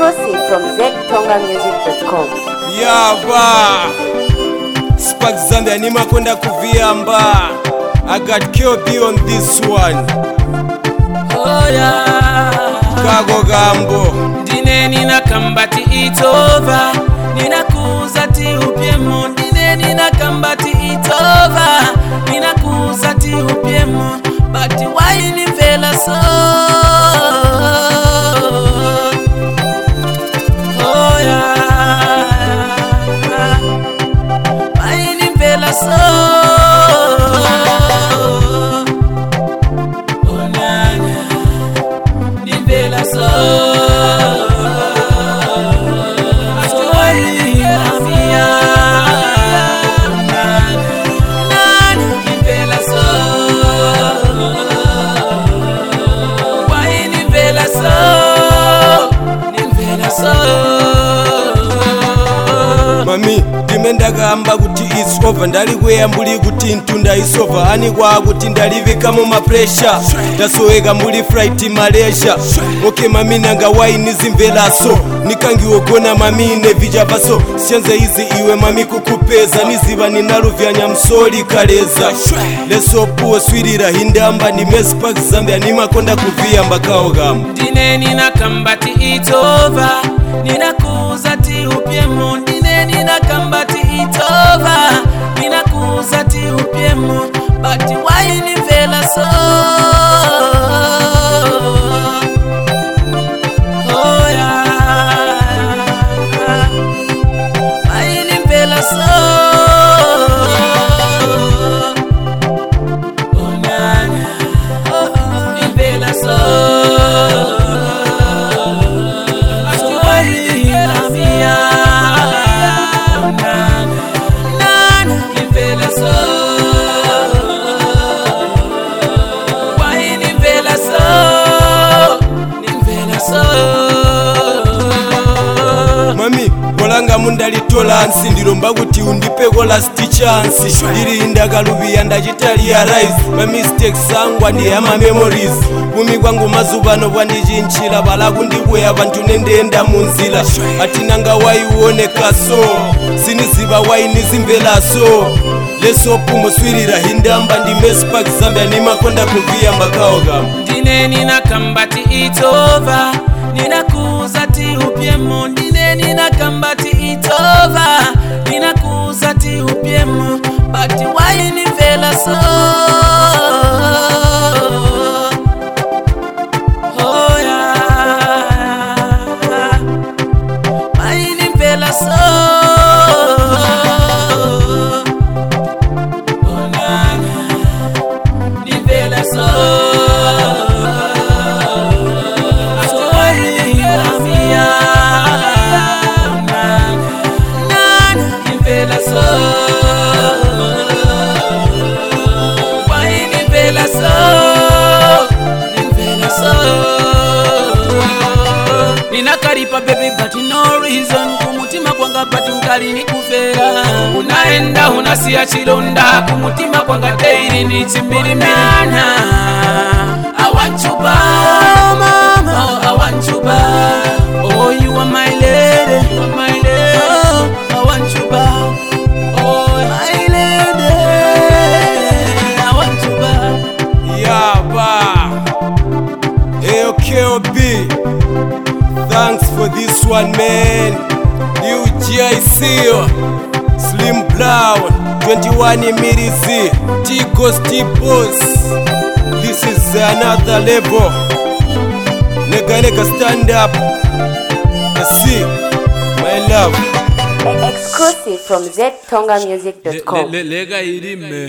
Exclusive from ztongamusic.com. Yaba Spark Zambia ni makwenda kuviamba. I got KOB on this one. Oh yeah. Kago gambo Dine nina kambati it's over. Nina kuzati upiemo. Dine nina kambati it's over. Nina kuzati upiemo. But why ni vela so? Oh yeah. Why ni vela so? Mami, dimenda gamba kuti it's over. Ndali kweyambuli kuti ntunda is over. Ani kwa kuti ndalivika mu pressure. Ndasoeka muli flight Malaysia. Okay mami nanga wine zimvelaso. Nikangiogona mami nevija vaso. Sianze hizi iwe mami kukupeza. Niziva ninaluvyanya msoli kaleza. Leso puo swirira hindamba. Ni Spark Zambia ni makonda kuviamba kao gamu. Dine nina kambati it's over. Nina kuzati upiemo. Dine nina kambati it's over. Nina kuzati upiemo. But why ni vela so? Oh yeah. Why ni vela so? Oh nana. Ni vela so. Mami, kolanga mundali tolansi. Ndilomba kuti undipeko last chance. Ndiri indakalubiya ndachitalia rise. My mistakes sangwa ndi ama memories. Kumi kwangu mazubano bwandichinchila. Bala kundibweya bantu nendenda munzila. Atinanga waiwoneka so. Siniziba wainizimvelaso. Leso pumo swirira hindamba. Ndi Spark Zambia ni makonda kuviamba kao gamu. Dine nina kambati it's over. Nina kuzati upiemo. Dine nina kambati it's over. Nina kuzati upiemo. But why ni vela so? Oh yeah. Why ni vela so? Oh nana. Ni vela so. Ninakaripa baby but no reason. Kumutima kwanga but nkali nikufera. Unaenda unasia chilonda. Kumutima kwanga daily ni chimbili mana. I want you back, mama. Oh, I want you back. Oh, you are my lady. You are my lady. Oh, I want you back. Oh, my lady. I want you back. Yaba KOB. Thanks for this one, man. New GIC, Slim Brown, 21 Emirizi, T-Ghost T-Boss. This is another level. Nega stand up. See, my love. Exclusive from ztongamusic.com. Lega irime.